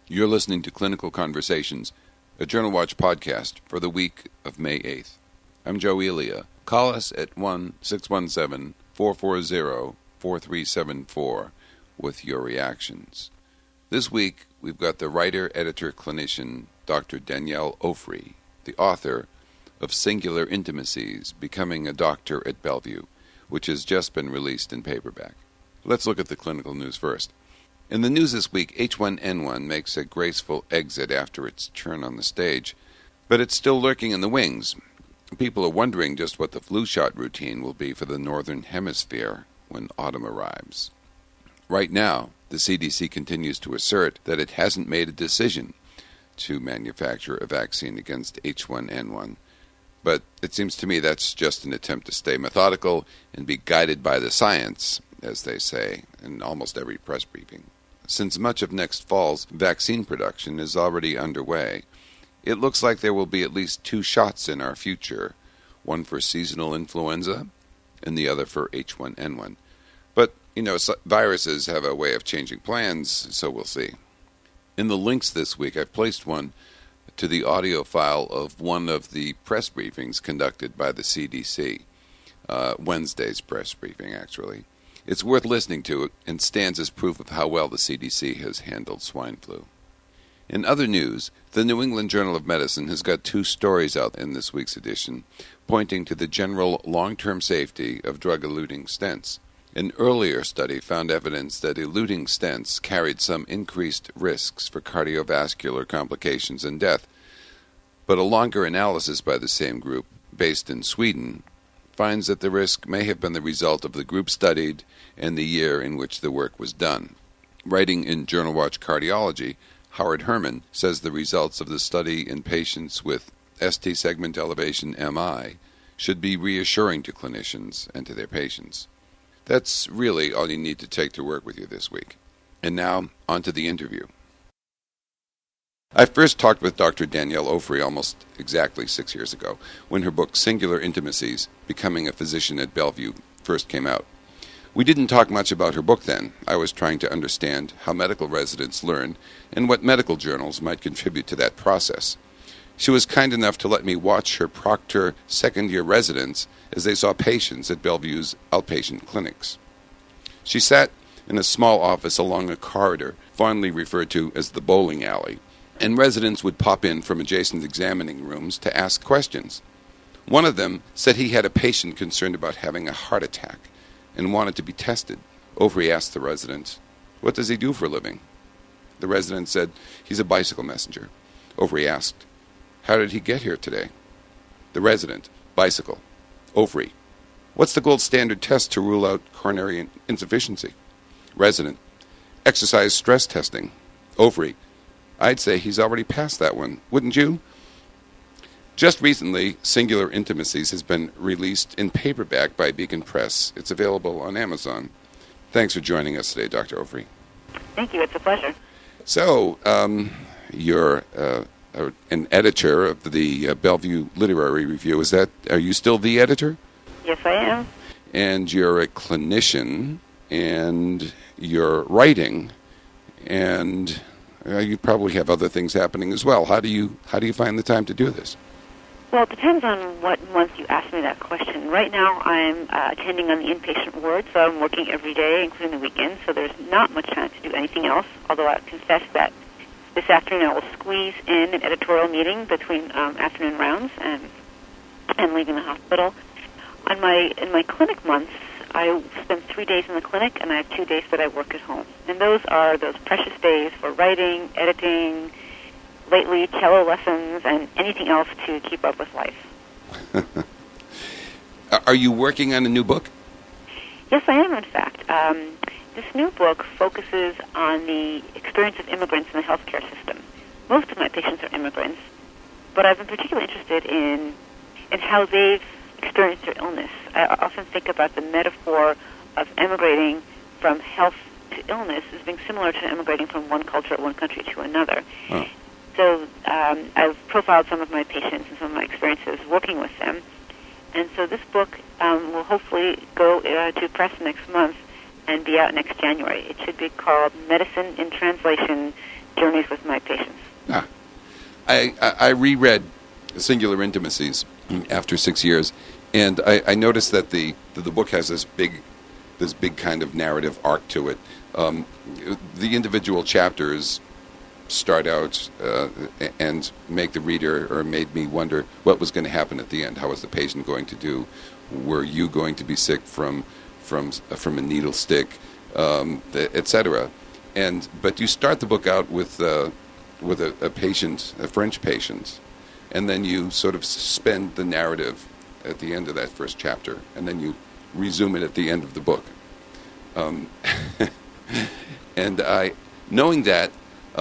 You're listening to Clinical Conversations, a Journal Watch podcast for the week of May 8th. I'm Joe Elia. Call us at 1-617-440-4374 with your reactions. This week, we've got the writer, editor, clinician, Dr. Danielle Ofri, the author of Singular Intimacies, Becoming a Doctor at Bellevue, which has just been released in paperback. Let's look at the clinical news first. In the news this week, H1N1 makes a graceful exit after its turn on the stage, but it's still lurking in the wings. People are wondering just what the flu shot routine will be for the Northern Hemisphere when autumn arrives. Right now, the CDC continues to assert that it hasn't made a decision to manufacture a vaccine against H1N1. But it seems to me that's just an attempt to stay methodical and be guided by the science, as they say in almost every press briefing. Since much of next fall's vaccine production is already underway, it looks like there will be at least 2 shots in our future, one for seasonal influenza and the other for H1N1. But, viruses have a way of changing plans, so we'll see. In the links this week, I've placed one to the audio file of one of the press briefings conducted by the CDC, Wednesday's press briefing, actually. It's worth listening to it and stands as proof of how well the CDC has handled swine flu. In other news, the New England Journal of Medicine has got 2 stories out in this week's edition pointing to the general long-term safety of drug-eluting stents. An earlier study found evidence that eluting stents carried some increased risks for cardiovascular complications and death, but a longer analysis by the same group, based in Sweden, finds that the risk may have been the result of the group studied and the year in which the work was done. Writing in Journal Watch Cardiology, Howard Herman says the results of the study in patients with ST segment elevation MI should be reassuring to clinicians and to their patients. That's really all you need to take to work with you this week. And now, on to the interview. I first talked with Dr. Danielle Ofri almost exactly 6 years ago, when her book Singular Intimacies, Becoming a Physician at Bellevue, first came out. We didn't talk much about her book then. I was trying to understand how medical residents learn and what medical journals might contribute to that process. She was kind enough to let me watch her Proctor second-year residents as they saw patients at Bellevue's outpatient clinics. She sat in a small office along a corridor, fondly referred to as the bowling alley, and residents would pop in from adjacent examining rooms to ask questions. One of them said he had a patient concerned about having a heart attack and wanted to be tested. Ofri asked the resident, "What does he do for a living?" The resident said, "He's a bicycle messenger." Ofri asked, "How did he get here today?" The resident, "Bicycle." Ofri, "What's the gold standard test to rule out coronary insufficiency?" Resident, "Exercise stress testing." Ofri, "I'd say he's already passed that one, wouldn't you?" Just recently, Singular Intimacies has been released in paperback by Beacon Press. It's available on Amazon. Thanks for joining us today, Dr. Ofri. Thank you. It's a pleasure. So, you're an editor of the Bellevue Literary Review. Are you still the editor? Yes, I am. And you're a clinician, and you're writing, and you probably have other things happening as well. How do you find the time to do this? Well, it depends on what month you ask me that question. Right now, I'm attending on the inpatient ward, so I'm working every day, including the weekends, so there's not much time to do anything else, although I confess that this afternoon I will squeeze in an editorial meeting between afternoon rounds and leaving the hospital. In my clinic months, I spend 3 days in the clinic, and I have 2 days that I work at home. And those are those precious days for writing, editing, lately cello lessons, and anything else to keep up with life. Are you working on a new book? Yes, I am, in fact. This new book focuses on the experience of immigrants in the healthcare system. Most of my patients are immigrants, but I've been particularly interested in how they've experienced their illness. I often think about the metaphor of emigrating from health to illness as being similar to emigrating from one culture or one country to another. Oh. So I've profiled some of my patients and some of my experiences working with them. And so this book will hopefully go to press next month and be out next January. It should be called Medicine in Translation, Journeys with My I reread Singular Intimacies after 6 years, and I noticed that the book has this big kind of narrative arc to it. The individual chapters start out and make the reader, or made me wonder what was going to happen at the end. How was the patient going to do? Were you going to be sick from a needle stick, etc.? But you start the book out with a patient, a French patient, and then you sort of suspend the narrative at the end of that first chapter, and then you resume it at the end of the book. And knowing that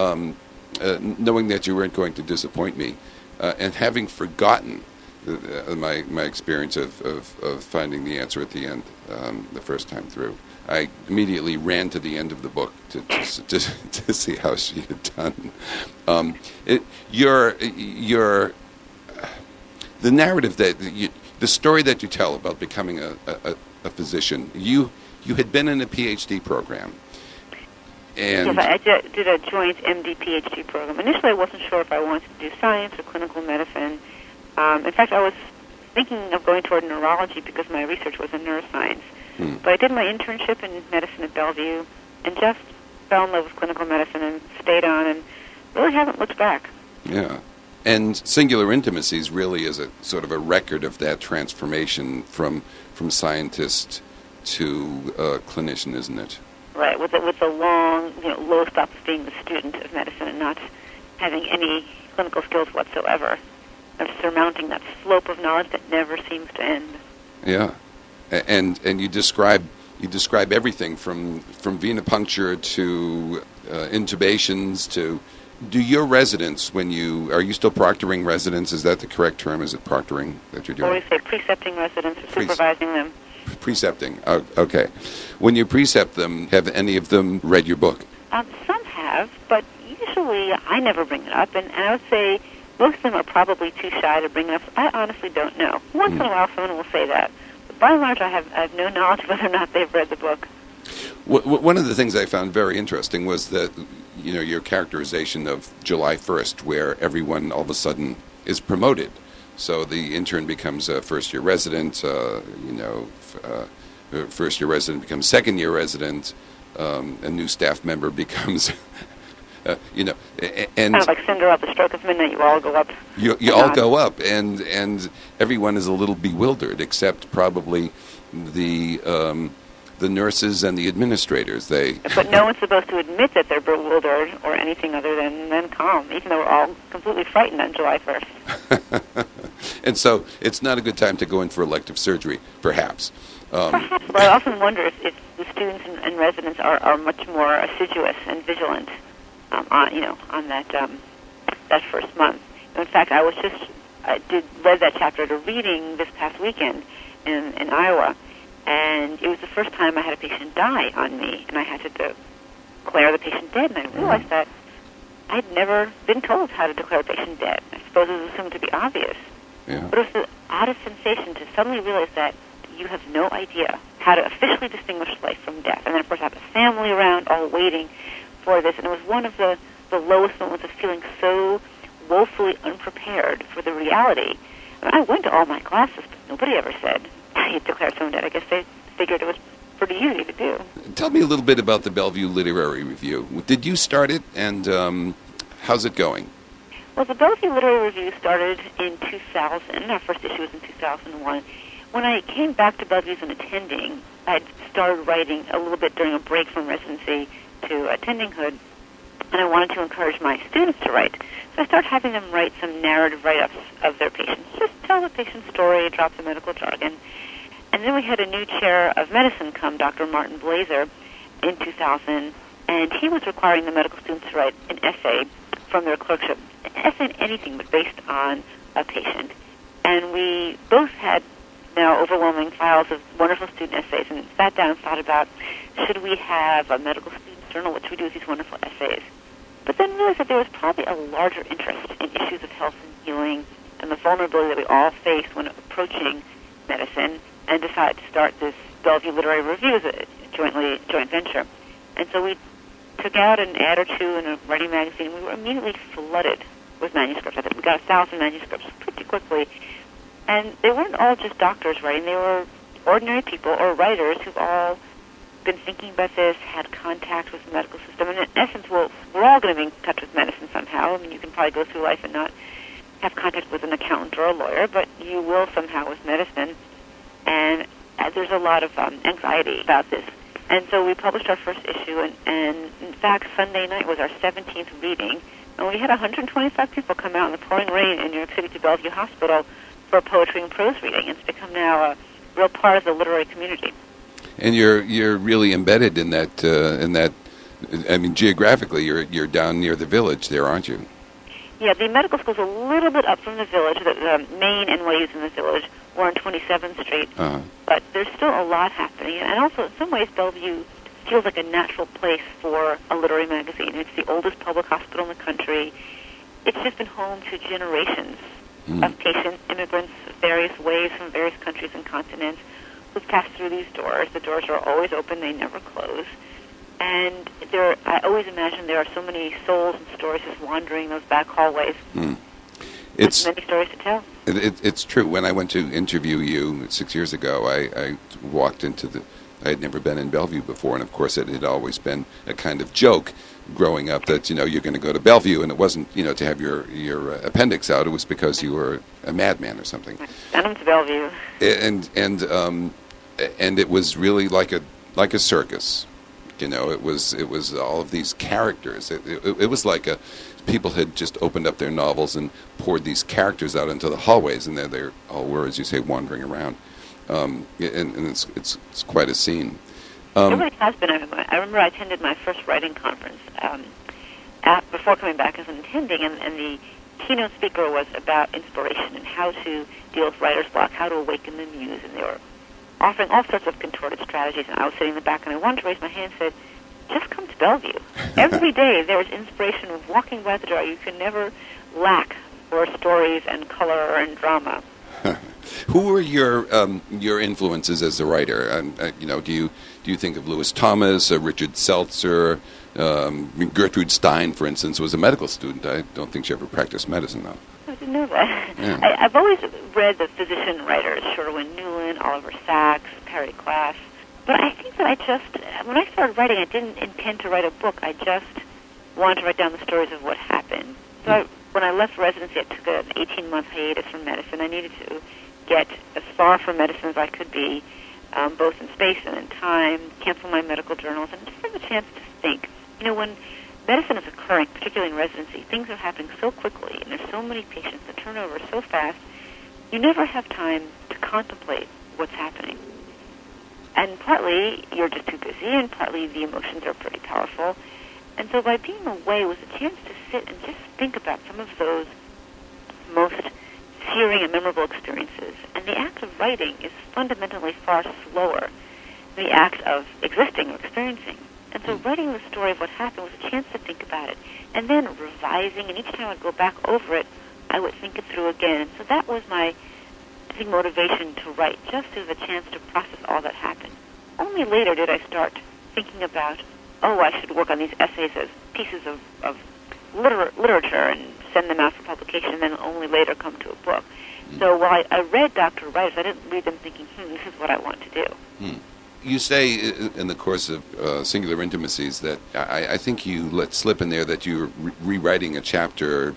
you weren't going to disappoint me, and having forgotten my experience of finding the answer at the end the first time through, I immediately ran to the end of the book to see how she had done. The narrative the story that you tell about becoming a physician. You had been in a PhD program. And yes, I did a joint MD PhD program. Initially, I wasn't sure if I wanted to do science or clinical medicine. In fact, I was thinking of going toward neurology because my research was in neuroscience. But I did my internship in medicine at Bellevue and just fell in love with clinical medicine and stayed on and really haven't looked back. Yeah. And Singular Intimacies really is a sort of a record of that transformation from scientist to clinician, isn't it? Right, with the long, low stop of being the student of medicine and not having any clinical skills whatsoever, of surmounting that slope of knowledge that never seems to end. Yeah, and you describe everything from venipuncture to intubations to. Do your residents, are you still proctoring residents? Is that the correct term? Is it proctoring that you're doing? Or we say precepting residents or supervising them. Precepting. Oh, okay. When you precept them, have any of them read your book? Some have, but usually I never bring it up, and I would say most of them are probably too shy to bring it up. I honestly don't know. Once in a while someone will say that. But by and large, I have no knowledge whether or not they've read the book. One of the things I found very interesting was that, your characterization of July 1st, where everyone all of a sudden is promoted. So the intern becomes a first-year resident, first-year resident becomes second-year resident, a new staff member becomes, and kind of like Cinderella at the stroke of midnight, you all go up. You all go up, and everyone is a little bewildered, except probably the nurses and the administrators. But no one's supposed to admit that they're bewildered or anything other than calm, even though we're all completely frightened on July 1st. And so it's not a good time to go in for elective surgery, perhaps. Perhaps, but I often wonder if the students and residents are much more assiduous and vigilant on that first month. In fact, I read that chapter at a reading this past weekend in Iowa. And it was the first time I had a patient die on me, and I had to declare the patient dead, and I realized that I'd never been told how to declare a patient dead. I suppose it was assumed to be obvious. Yeah. But it was the oddest sensation to suddenly realize that you have no idea how to officially distinguish life from death. And then, of course, I have a family around all waiting for this, and it was one of the lowest moments of feeling so woefully unprepared for the reality. And I went to all my classes, but nobody ever said he declared someone dead. I guess they figured it was pretty easy to do. Tell me a little bit about the Bellevue Literary Review. Did you start it, and how's it going? Well, the Bellevue Literary Review started in 2000. Our first issue was in 2001. When I came back to Bellevue as an attending, I'd started writing a little bit during a break from residency to attendinghood, and I wanted to encourage my students to write. So I started having them write some narrative write-ups of their patients. Just tell the patient's story, drop the medical jargon. And then we had a new chair of medicine come, Dr. Martin Blazer, in 2000, and he was requiring the medical students to write an essay from their clerkship, an essay in anything but based on a patient. And we both had now overwhelming files of wonderful student essays and sat down and thought about, should we have a medical student journal, which we do with these wonderful essays? But then realized that there was probably a larger interest in issues of health and healing and the vulnerability that we all face when approaching medicine, and decided to start this Bellevue Literary Review as a joint venture. And so we took out an ad or two in a writing magazine. We were immediately flooded with manuscripts. I think we got 1,000 manuscripts pretty quickly. And they weren't all just doctors writing. They were ordinary people or writers who've all been thinking about this, had contact with the medical system. And in essence, we're all going to be in touch with medicine somehow. I mean, you can probably go through life and not have contact with an accountant or a lawyer, but you will somehow with medicine. And there's a lot of anxiety about this. And so we published our first issue, and in fact, Sunday night was our 17th reading, and we had 125 people come out in the pouring rain in New York City to Bellevue Hospital for a poetry and prose reading. It's become now a real part of the literary community. And you're really embedded in that. I mean, geographically, you're down near the Village there, aren't you? Yeah, the medical school's a little bit up from the Village. The main NYU's in the Village. We're on 27th Street. Uh-huh. But there's still a lot happening. And also, in some ways, Bellevue feels like a natural place for a literary magazine. It's the oldest public hospital in the country. It's just been home to generations of patients, immigrants of various ways from various countries and continents who've passed through these doors. The doors are always open. They never close. And I always imagine there are so many souls and stories just wandering those back hallways. It's many stories to tell. It's true. When I went to interview you 6 years ago, I walked into I had never been in Bellevue before, and of course it had always been a kind of joke growing up that, you're going to go to Bellevue, and it wasn't, to have your appendix out. It was because you were a madman or something. Send them to Bellevue. And it was really like a circus. It was all of these characters. It was like people had just opened up their novels and poured these characters out into the hallways, and they all were, as you say, wandering around. And it's quite a scene. It really has been. I remember I attended my first writing conference before coming back as an attending, and the keynote speaker was about inspiration and how to deal with writer's block, how to awaken the muse, and they were offering all sorts of contorted strategies, and I was sitting in the back, and I wanted to raise my hand and said, just come to Bellevue. Every day there is inspiration walking by the door. You can never lack for stories and color and drama. Who were your influences as a writer? Do you think of Lewis Thomas, Richard Seltzer, Gertrude Stein, for instance, was a medical student. I don't think she ever practiced medicine, though. I didn't know that. Yeah. I've always read the physician writers, Sherwin Nuland, Oliver Sacks, Perry Class. But I think that when I started writing, I didn't intend to write a book. I just wanted to write down the stories of what happened. So when I left residency, I took an 18-month hiatus from medicine. I needed to get as far from medicine as I could be, both in space and in time, cancel my medical journals, and just have a chance to think. When medicine is occurring, particularly in residency, things are happening so quickly, and there's so many patients, the turnover is so fast, you never have time to contemplate what's happening. And partly you're just too busy, and partly the emotions are pretty powerful. And so by being away was a chance to sit and just think about some of those most searing and memorable experiences. And the act of writing is fundamentally far slower than the act of existing or experiencing. And so writing the story of what happened was a chance to think about it, and then revising, and each time I'd go back over it, I would think it through again. And so that was my, motivation to write, just as a chance to process all that happened. Only later did I start thinking about, I should work on these essays as pieces of literature and send them out for publication, and then only later come to a book. So while I read Dr. Writers, I didn't read them thinking, this is what I want to do. You say in the course of Singular Intimacies that I think you let slip in there that you're rewriting a chapter,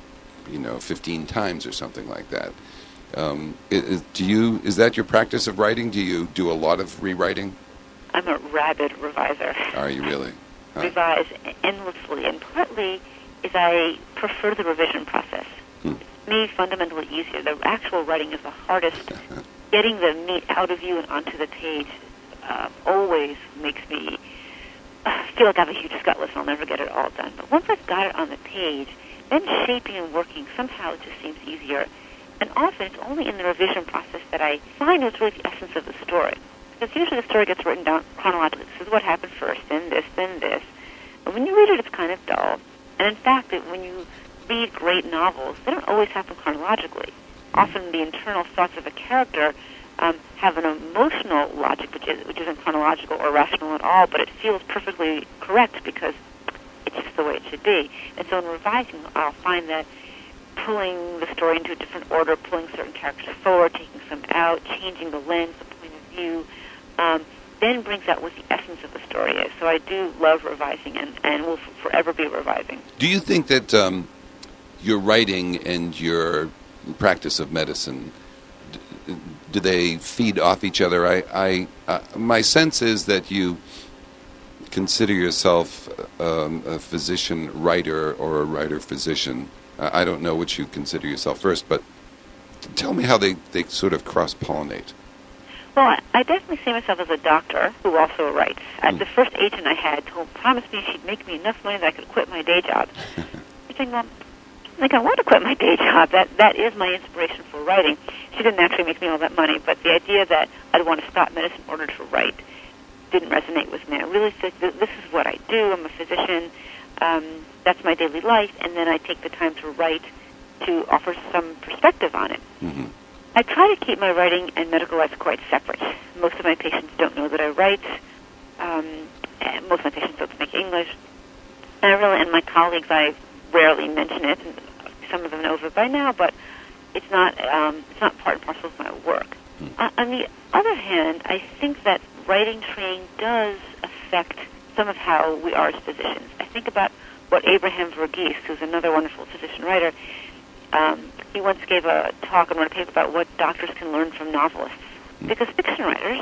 15 times or something like that. Is that your practice of writing? Do you do a lot of rewriting? I'm a rabid reviser. Are you really? Revise endlessly, and partly is I prefer the revision process. It's me fundamentally easier. The actual writing is the hardest. Getting the meat out of you and onto the page always makes me feel like I have a huge gut list and I'll never get it all done. But once I've got it on the page, then shaping and working somehow just seems easier. And often it's only in the revision process that I find what's really the essence of the story. Because usually the story gets written down chronologically. This is what happened first, then this, then this. And when you read it, it's kind of dull. And in fact, when you read great novels, they don't always happen chronologically. Often the internal thoughts of a character have an emotional logic, which isn't chronological or rational at all, but it feels perfectly correct because it's just the way it should be. And so in revising, I'll find that pulling the story into a different order, pulling certain characters forward, taking some out, changing the lens, the point of view, then brings out what the essence of the story is. So I do love revising and will forever be revising. Do you think that your writing and your practice of medicine, do they feed off each other? My sense is that you consider yourself a physician-writer or a writer-physician. I don't know which you consider yourself first, but tell me how they sort of cross-pollinate. Well, I definitely see myself as a doctor who also writes. The first agent I had promised me she'd make me enough money that I could quit my day job. I think, well, I want to quit my day job. That is my inspiration for writing. She didn't actually make me all that money, but the idea that I'd want to stop medicine in order to write didn't resonate with me. I really think that this is what I do. I'm a physician. That's my daily life, and then I take the time to write to offer some perspective on it. Mm-hmm. I try to keep my writing and medical life quite separate. Most of my patients don't know that I write. And most of my patients don't speak English. And my colleagues, I rarely mention it. And some of them know of it by now, but it's not part and parcel of my work. On the other hand, I think that writing training does affect some of how we are as physicians. I think about what Abraham Verghese, who's another wonderful physician writer, he once gave a talk and wrote a paper about what doctors can learn from novelists. Because fiction writers,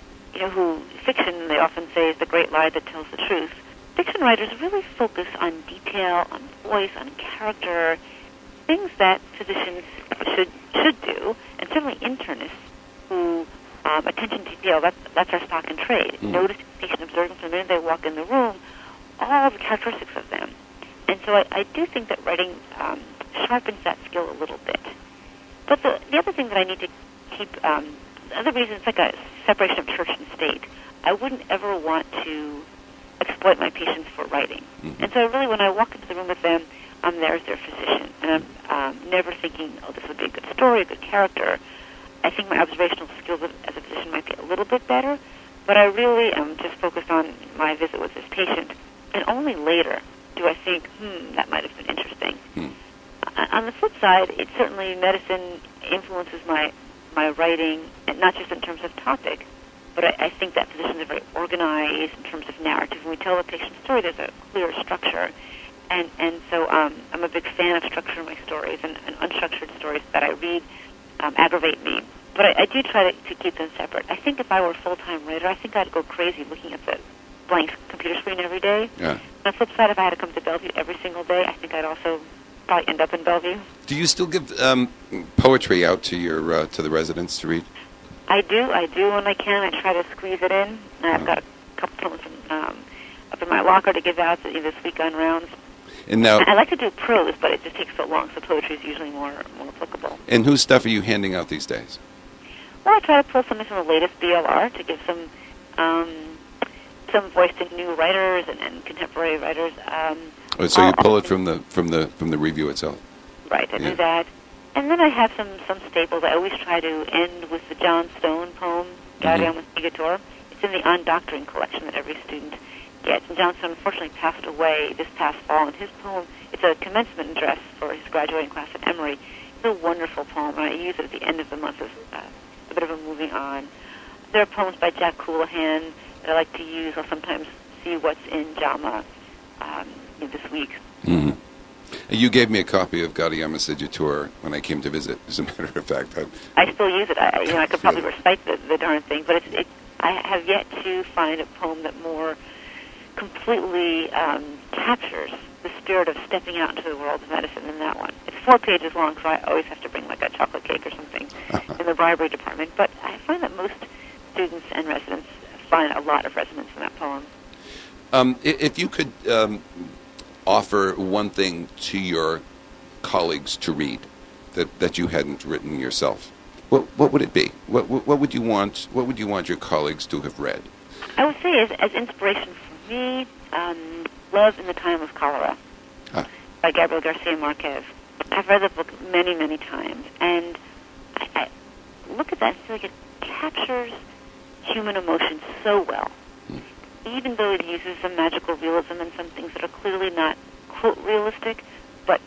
fiction they often say is the great lie that tells the truth. Fiction writers really focus on detail, on voice, on character, things that physicians should do, and certainly internists who attention to detail, that's our stock in trade. Noticing the patient, observing from the minute they walk in the room, all the characteristics of them. And so I do think that writing sharpens that skill a little bit. But the other thing that I need to keep, the other reason, it's like a separation of church and state. I wouldn't ever want to exploit my patients for writing. Mm-hmm. And so really when I walk into the room with them, I'm there as their physician. And I'm never thinking, this would be a good story, a good character. I think my observational skills as a physician might be a little bit better, but I really am just focused on my visit with this patient. And only later do I think, that might have been interesting. On the flip side, medicine influences my writing, and not just in terms of topic, but I think that physicians are very organized in terms of narrative. When we tell a patient's story, there's a clear structure. And so I'm a big fan of structure in my stories, and unstructured stories that I read aggravate me. But I do try to keep them separate. I think if I were a full-time writer, I think I'd go crazy looking at the blank computer screen every day. Yeah. On the flip side, if I had to come to Bellevue every single day, I think I'd also probably end up in Bellevue. Do you still give poetry out to your to the residents to read? I do when I can. I try to squeeze it in. I've got a couple poems up in my locker to give out this week on rounds. And now, I like to do prose, but it just takes so long, so poetry is usually more applicable. And whose stuff are you handing out these days? Well, I try to pull something from the latest BLR to give some voice to new writers and contemporary writers. So you pull it from the review itself. Right, I do that. And then I have some staples. I always try to end with the John Stone poem, Gaudium Investigator. It's in the On Doctoring collection that every student gets. And John Stone unfortunately passed away this past fall, and his poem, it's a commencement address for his graduating class at Emory. It's a wonderful poem, and I use it at the end of the month as a bit of a moving on. There are poems by Jack Coulihan that I like to use. I'll sometimes see what's in JAMA this week. Mm-hmm. You gave me a copy of Gaudium Investigator when I came to visit, as a matter of fact. I still use it. I could probably recite the darn thing, but I have yet to find a poem that more completely captures the spirit of stepping out into the world of medicine than that one. It's 4 pages long, so I always have to bring like a chocolate cake or something in the library department. But I find that most students and residents find a lot of resonance in that poem. If you could offer one thing to your colleagues to read that you hadn't written yourself, what would it be? What would you want? What would you want your colleagues to have read? I would say, as inspiration for me, Love in the Time of Cholera by Gabriel Garcia Marquez. I've read the book many, many times, and I look at that and feel like it captures human emotion so well. Even though it uses some magical realism and some things that are clearly not, quote, realistic, but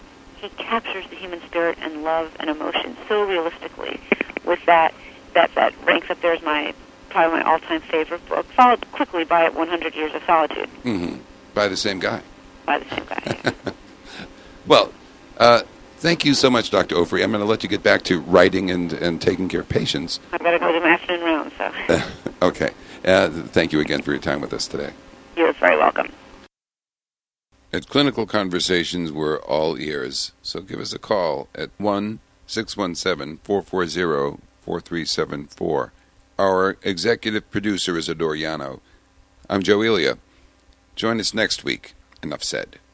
he captures the human spirit and love and emotion so realistically. With that ranks up there as probably my all-time favorite book, followed quickly by 100 Years of Solitude. Mm-hmm. By the same guy. By the same guy, yeah. Well, thank you so much, Dr. Ofri. I'm going to let you get back to writing and taking care of patients. I've got to go to my afternoon round, so. Okay. Thank you again for your time with us today. You're very welcome. At Clinical Conversations, we're all ears, so give us a call at 1-617-440-4374. Our executive producer is Adore Yano. I'm Joe Elia. Join us next week. Enough said.